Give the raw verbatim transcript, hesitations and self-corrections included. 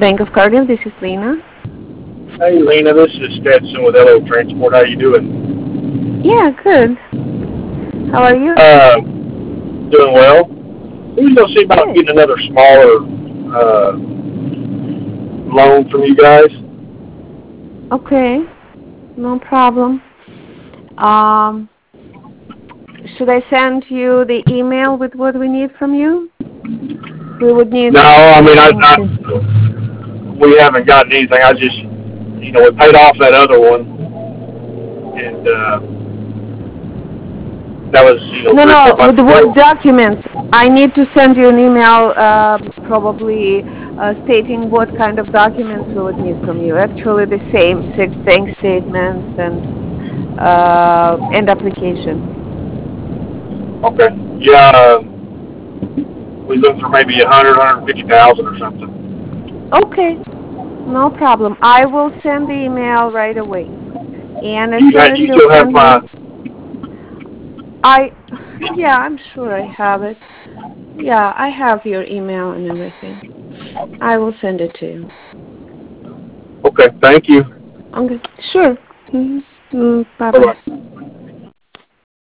Bank of Cardiff, this is Lena. Hey, Lena, this is Stetson with L O Transport. How you doing? Yeah, good. How are you? Uh, doing well. We was gonna see about Good. getting another smaller uh, loan from you guys. Okay, no problem. Um, should I send you the email with what we need from you? We would need No, I few mean, I, things. I In. we haven't gotten anything. I just, you know, we paid off that other one, and uh, that was, you know, No, three or no, four with months what ago. documents? I need to send you an email, uh, probably uh, stating what kind of documents we would need from you. Actually, the same six bank statements and uh, and application. Okay. Yeah, uh, we looked for maybe a hundred, hundred fifty thousand or something. Okay, no problem. I will send the email right away. And as You soon got, as you you still have send my. me, I, yeah, I'm sure I have it. Yeah, I have your email and everything. I will send it to you. Okay, thank you. Okay, sure. Mm-hmm. Mm, Bye bye-bye. bye.